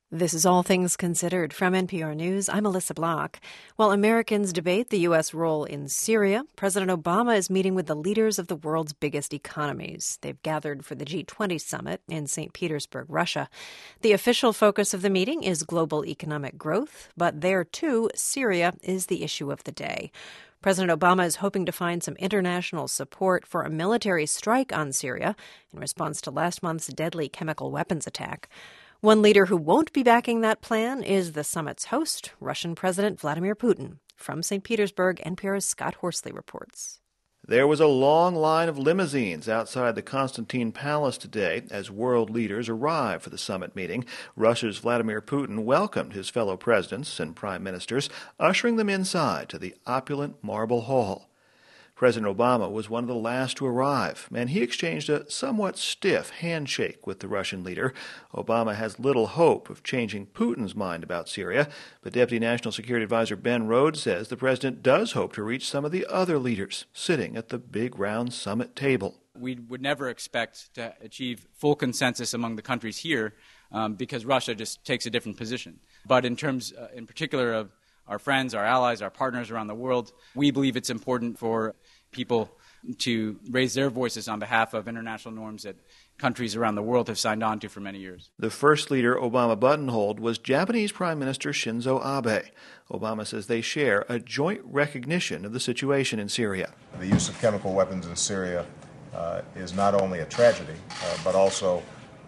This is All Things Considered from NPR News. I'm Alyssa Block. While Americans debate the U.S. role in Syria, President Obama is meeting with the leaders of the world's biggest economies. They've gathered for the G20 summit in St. Petersburg, Russia. The official focus of the meeting is global economic growth, but there, too, Syria is the issue of the day. President Obama is hoping to find some international support for a military strike on Syria in response to last month's deadly chemical weapons attack. One leader who won't be backing that plan is the summit's host, Russian President Vladimir Putin. From St. Petersburg, NPR's Scott Horsley reports. There was a long line of limousines outside the Constantine Palace today as world leaders arrived for the summit meeting. Russia's Vladimir Putin welcomed his fellow presidents and prime ministers, ushering them inside to the opulent marble hall. President Obama was one of the last to arrive, and he exchanged a somewhat stiff handshake with the Russian leader. Obama has little hope of changing Putin's mind about Syria, but Deputy National Security Advisor Ben Rhodes says the president does hope to reach some of the other leaders sitting at the big round summit table. We would never expect to achieve full consensus among the countries here because Russia just takes a different position. But in terms, in particular, of our friends, our allies, our partners around the world, we believe it's important for people to raise their voices on behalf of international norms that countries around the world have signed on to for many years. The first leader Obama buttonholed was Japanese Prime Minister Shinzo Abe. Obama says they share a joint recognition of the situation in Syria. The use of chemical weapons in Syria is not only a tragedy, but also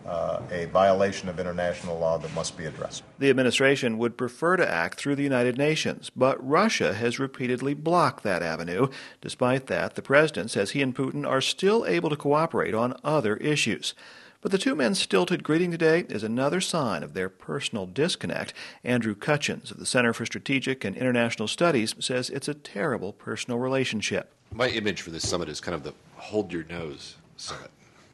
a violation of international law that must be addressed. The administration would prefer to act through the United Nations, but Russia has repeatedly blocked that avenue. Despite that, the president says he and Putin are still able to cooperate on other issues. But the two men's stilted greeting today is another sign of their personal disconnect. Andrew Cutchins of the Center for Strategic and International Studies says it's a terrible personal relationship. My image for this summit is kind of the hold your nose summit.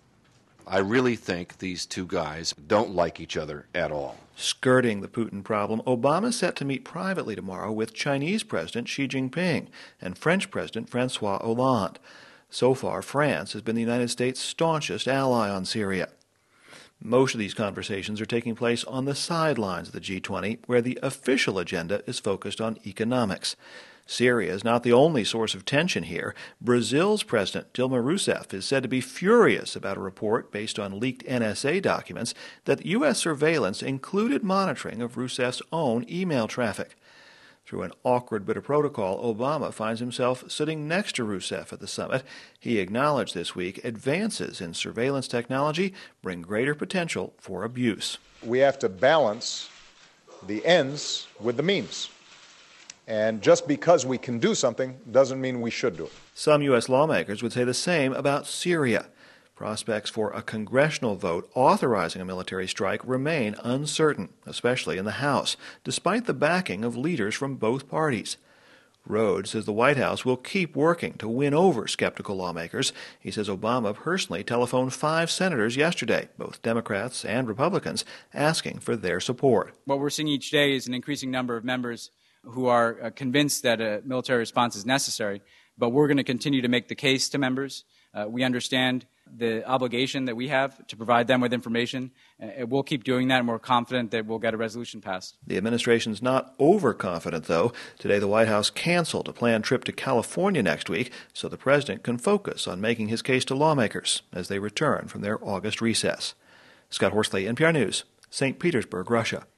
I really think these two guys don't like each other at all. Skirting the Putin problem, Obama is set to meet privately tomorrow with Chinese President Xi Jinping and French President François Hollande. So far, France has been the United States' staunchest ally on Syria. Most of these conversations are taking place on the sidelines of the G20, where the official agenda is focused on economics. Syria is not the only source of tension here. Brazil's President Dilma Rousseff is said to be furious about a report based on leaked NSA documents that U.S. surveillance included monitoring of Rousseff's own email traffic. Through an awkward bit of protocol, Obama finds himself sitting next to Rousseff at the summit. He acknowledged this week advances in surveillance technology bring greater potential for abuse. We have to balance the ends with the means. And just because we can do something doesn't mean we should do it. Some U.S. lawmakers would say the same about Syria. Prospects for a congressional vote authorizing a military strike remain uncertain, especially in the House, despite the backing of leaders from both parties. Rhodes says the White House will keep working to win over skeptical lawmakers. He says Obama personally telephoned 5 senators yesterday, both Democrats and Republicans, asking for their support. What we're seeing each day is an increasing number of members who are convinced that a military response is necessary, but we're going to continue to make the case to members. We understand the obligation that we have to provide them with information. We'll keep doing that, and we're confident that we'll get a resolution passed. The administration's not overconfident, though. Today, the White House canceled a planned trip to California next week so the president can focus on making his case to lawmakers as they return from their August recess. Scott Horsley, NPR News, St. Petersburg, Russia.